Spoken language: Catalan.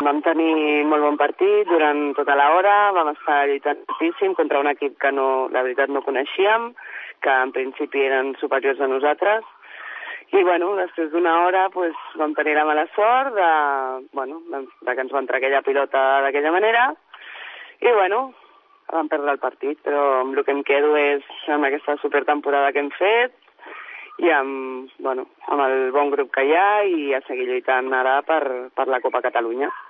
Vam tenir molt bon partit durant tota l'hora, vam estar lluitant moltíssim contra un equip que la veritat no coneixíem, que en principi eren superiors a nosaltres. I després d'una hora vam tenir la mala sort de que ens va entrar aquella pilota d'aquella manera i vam perdre el partit, però amb el que em quedo és amb aquesta supertemporada que hem fet i amb el bon grup que hi ha i a seguir lluitant ara per la Copa Catalunya.